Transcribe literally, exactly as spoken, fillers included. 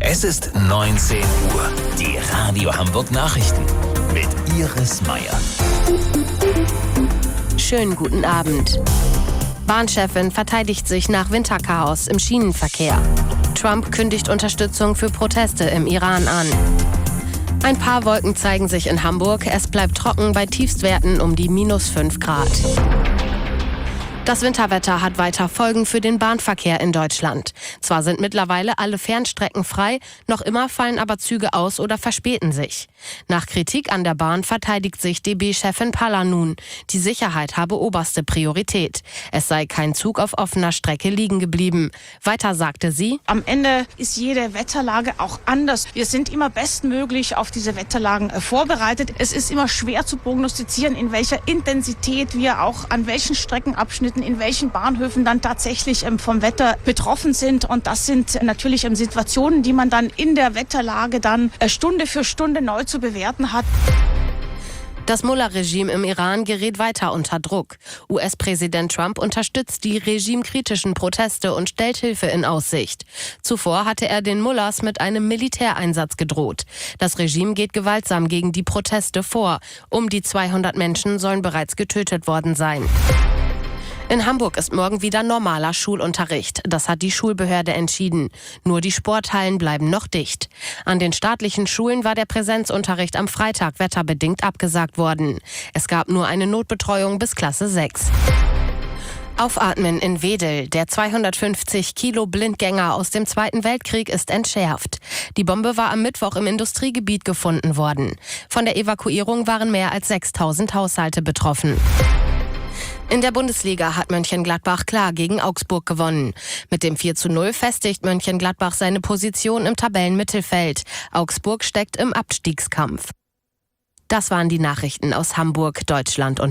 Es ist neunzehn Uhr. Die Radio Hamburg Nachrichten mit Iris Meier. Schönen guten Abend. Bahnchefin verteidigt sich nach Winterchaos im Schienenverkehr. Trump kündigt Unterstützung für Proteste im Iran an. Ein paar Wolken zeigen sich in Hamburg. Es bleibt trocken bei Tiefstwerten um die minus fünf Grad. Das Winterwetter hat weiter Folgen für den Bahnverkehr in Deutschland. Zwar sind mittlerweile alle Fernstrecken frei, noch immer fallen aber Züge aus oder verspäten sich. Nach Kritik an der Bahn verteidigt sich D B-Chefin Paller nun. Die Sicherheit habe oberste Priorität. Es sei kein Zug auf offener Strecke liegen geblieben. Weiter sagte sie: Am Ende ist jede Wetterlage auch anders. Wir sind immer bestmöglich auf diese Wetterlagen vorbereitet. Es ist immer schwer zu prognostizieren, in welcher Intensität wir auch an welchen Streckenabschnitten, in welchen Bahnhöfen dann tatsächlich ähm, vom Wetter betroffen sind. Und das sind natürlich ähm, Situationen, die man dann in der Wetterlage dann äh, Stunde für Stunde neu zu bewerten hat. Das Mullah-Regime im Iran gerät weiter unter Druck. U S-Präsident Trump unterstützt die regimekritischen Proteste und stellt Hilfe in Aussicht. Zuvor hatte er den Mullahs mit einem Militäreinsatz gedroht. Das Regime geht gewaltsam gegen die Proteste vor. Um die zweihundert Menschen sollen bereits getötet worden sein. In Hamburg ist morgen wieder normaler Schulunterricht. Das hat die Schulbehörde entschieden. Nur die Sporthallen bleiben noch dicht. An den staatlichen Schulen war der Präsenzunterricht am Freitag wetterbedingt abgesagt worden. Es gab nur eine Notbetreuung bis Klasse sechs. Aufatmen in Wedel. Der zweihundertfünfzig Kilo Blindgänger aus dem Zweiten Weltkrieg ist entschärft. Die Bombe war am Mittwoch im Industriegebiet gefunden worden. Von der Evakuierung waren mehr als sechstausend Haushalte betroffen. In der Bundesliga hat Mönchengladbach klar gegen Augsburg gewonnen. Mit dem vier zu null festigt Mönchengladbach seine Position im Tabellenmittelfeld. Augsburg steckt im Abstiegskampf. Das waren die Nachrichten aus Hamburg, Deutschland und